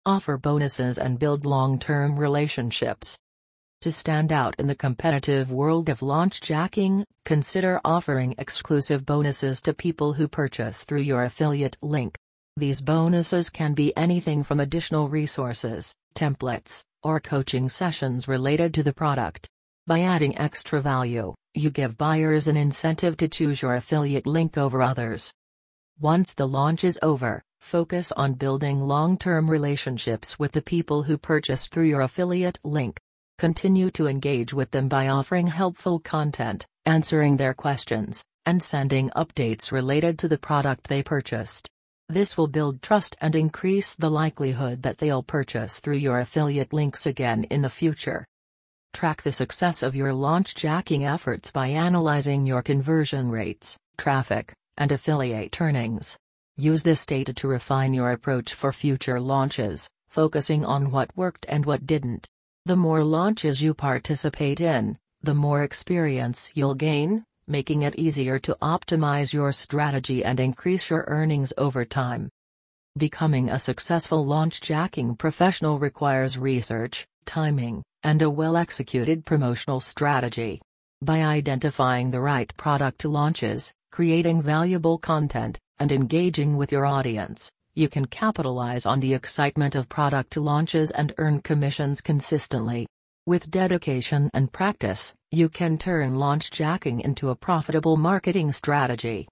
Offer bonuses and build long-term relationships. To stand out in the competitive world of launch jacking, consider offering exclusive bonuses to people who purchase through your affiliate link. These bonuses can be anything from additional resources, templates, or coaching sessions related to the product. By adding extra value, you give buyers an incentive to choose your affiliate link over others. Once the launch is over, focus on building long-term relationships with the people who purchase through your affiliate link. Continue to engage with them by offering helpful content, answering their questions, and sending updates related to the product they purchased. This will build trust and increase the likelihood that they'll purchase through your affiliate links again in the future. Track the success of your launch jacking efforts by analyzing your conversion rates, traffic, and affiliate earnings. Use this data to refine your approach for future launches, focusing on what worked and what didn't. The more launches you participate in, the more experience you'll gain, making it easier to optimize your strategy and increase your earnings over time. Becoming a successful launch jacking professional requires research, timing, and a well-executed promotional strategy. By identifying the right product launches, creating valuable content, and engaging with your audience, you can capitalize on the excitement of product launches and earn commissions consistently. With dedication and practice, you can turn launch jacking into a profitable marketing strategy.